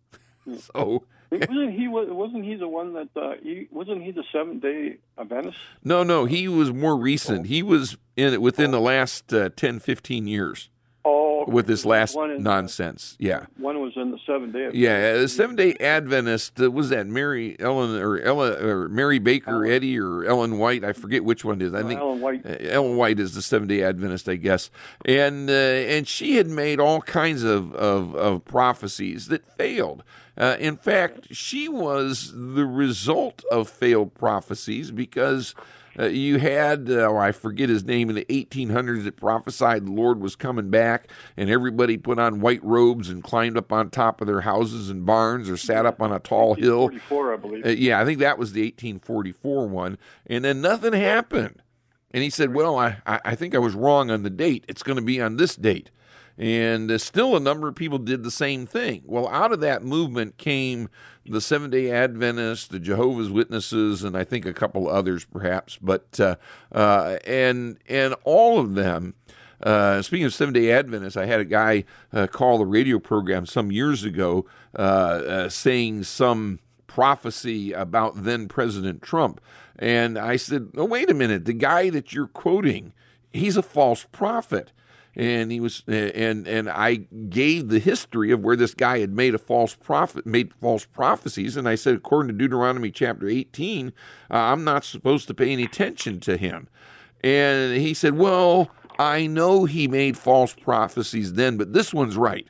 So wasn't he wasn't he the one that uh, he wasn't he the Seventh Day Adventist? No, no, he was more recent. He was in within the last uh, ten, fifteen years. Oh, with this last one nonsense, the, yeah. One was in the Seventh Day Adventist. Yeah, the Seventh Day Adventist, uh, was that Mary Ellen or Ella or Mary Baker Ellen. Eddy or Ellen White? I forget which one it is. I No, think Ellen White. Uh, Ellen White is the Seventh Day Adventist, I guess. And uh, and she had made all kinds of, of, of prophecies that failed. Uh, in fact, she was the result of failed prophecies, because Uh, you had, uh, oh, I forget his name, in the eighteen hundreds that prophesied the Lord was coming back, and everybody put on white robes and climbed up on top of their houses and barns or sat up on a tall hill. eighteen forty-four, I believe. Uh, yeah, I think that was the eighteen forty-four one. And then nothing happened. And he said, well, I, I think I was wrong on the date. It's going to be on this date. And uh, still a number of people did the same thing. Well, out of that movement came the Seventh-day Adventists, the Jehovah's Witnesses, and I think a couple others perhaps. But uh, uh, and and all of them, uh, speaking of Seventh-day Adventists, I had a guy uh, call the radio program some years ago uh, uh, saying some prophecy about then President Trump. And I said, oh, wait a minute, the guy that you're quoting, he's a false prophet. And he was, and and I gave the history of where this guy had made a false prophet, made false prophecies, and I said, according to Deuteronomy chapter eighteen, uh, I'm not supposed to pay any attention to him. And he said, well, I know he made false prophecies then, but this one's right.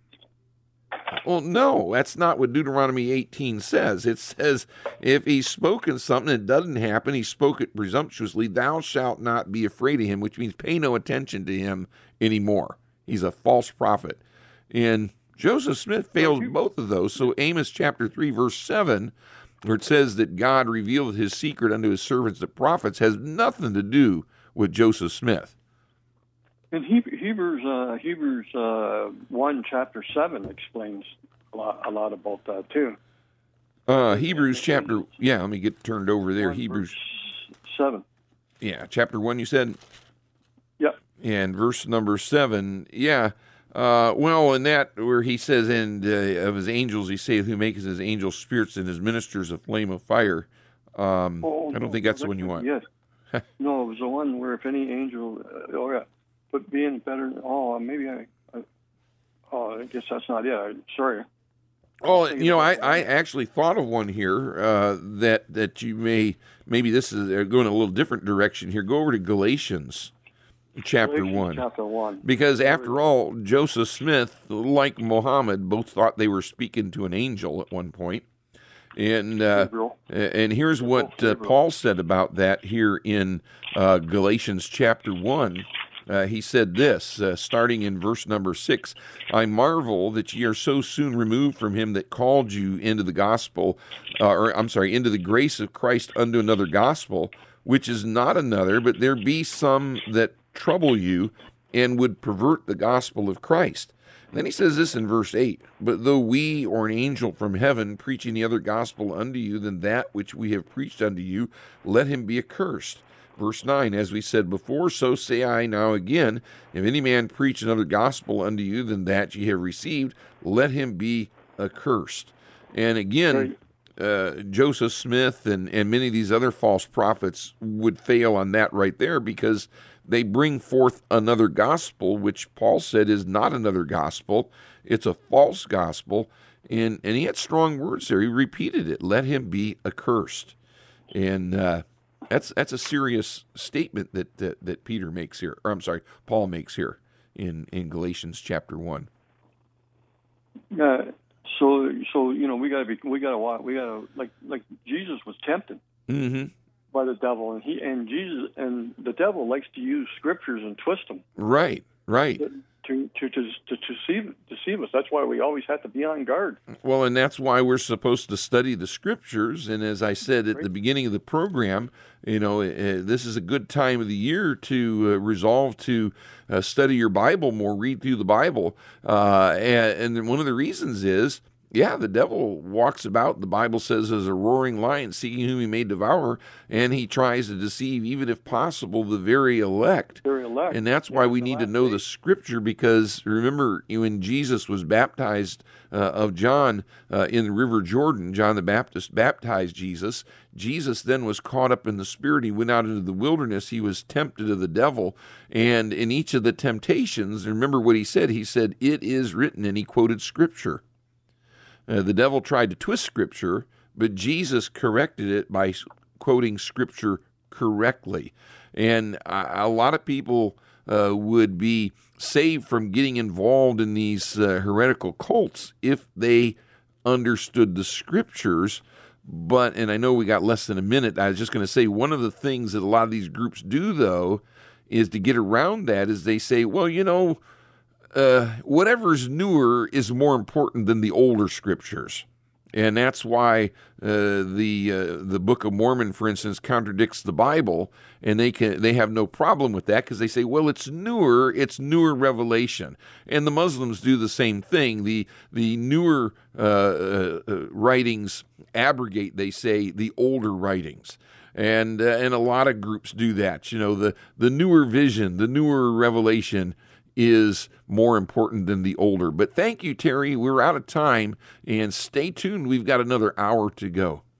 Well, no, that's not what Deuteronomy eighteen says. It says, if he's spoken something and it doesn't happen, he spoke it presumptuously, thou shalt not be afraid of him, which means pay no attention to him anymore. He's a false prophet. And Joseph Smith fails both of those. So Amos chapter three, verse seven, where it says that God revealed his secret unto his servants the prophets, has nothing to do with Joseph Smith. And Hebrews, uh, Hebrews uh, one, chapter seven explains a lot, a lot about that too. Uh, Hebrews chapter, yeah, let me get turned over there. one, Hebrews seven. Yeah, chapter one, you said? Yep. And verse number seven, yeah. Uh, well, in that where he says, and uh, of his angels he saith, who maketh his angels spirits and his ministers a flame of fire. Um, Oh, I don't think that's the one you want. Yes. No, it was the one where if any angel, uh, oh yeah, but being better. Oh, maybe I. I oh, I guess that's not it. Sorry. Oh, you know, I, I actually thought of one here uh, that that you may maybe this is uh, going a little different direction here. Go over to Galatians chapter Galatians one, chapter one, because after all, Joseph Smith, like Muhammad, both thought they were speaking to an angel at one point. And uh, and here's what uh, Paul said about that here in uh, Galatians chapter one. Uh, he said this, uh, starting in verse number six, I marvel that ye are so soon removed from him that called you into the gospel, uh, or I'm sorry, into the grace of Christ unto another gospel, which is not another, but there be some that trouble you and would pervert the gospel of Christ. Then he says this in verse eight, but though we or an angel from heaven preach any other gospel unto you than that which we have preached unto you, let him be accursed. Verse nine, as we said before, so say I now again, if any man preach another gospel unto you than that ye have received, let him be accursed. And again, uh, Joseph Smith and, and many of these other false prophets would fail on that right there, because they bring forth another gospel, which Paul said is not another gospel. It's a false gospel. And, and he had strong words there. He repeated it, let him be accursed. And uh, that's that's a serious statement that, that, that Peter makes here, or I'm sorry, Paul makes here in, in Galatians chapter one. Yeah. So so you know we gotta be we gotta watch we gotta like like Jesus was tempted Mm-hmm. by the devil, and he and Jesus and the devil likes to use scriptures and twist them. Right. Right. To to to to deceive deceive us. That's why we always have to be on guard. Well, and that's why we're supposed to study the scriptures. And as I said at the beginning of the program, you know, uh, this is a good time of the year to uh, resolve to uh, study your Bible more, read through the Bible. Uh, and, and one of the reasons is, yeah, the devil walks about, the Bible says, as a roaring lion, seeking whom he may devour, and he tries to deceive, even if possible, the very elect. Very elect. And that's why we need to know the Scripture, because remember, when Jesus was baptized uh, of John uh, in the River Jordan, John the Baptist baptized Jesus. Jesus then was caught up in the Spirit. He went out into the wilderness. He was tempted of the devil. And in each of the temptations, remember what he said? He said, "It is written," and he quoted Scripture. Uh, the devil tried to twist Scripture, but Jesus corrected it by quoting Scripture correctly. And a, a lot of people uh, would be saved from getting involved in these uh, heretical cults if they understood the Scriptures. But, and I know we got less than a minute, I was just going to say, one of the things that a lot of these groups do, though, is to get around that is they say, well, you know, Uh, whatever's newer is more important than the older scriptures. And that's why uh, the uh, the Book of Mormon, for instance, contradicts the Bible, and they can they have no problem with that because they say, well, it's newer, it's newer revelation. And the Muslims do the same thing. The the newer uh, uh, writings abrogate, they say, the older writings. And uh, and a lot of groups do that. You know, the the newer vision, the newer revelation is more important than the older. But thank you, Terry. We're out of time, and stay tuned. We've got another hour to go.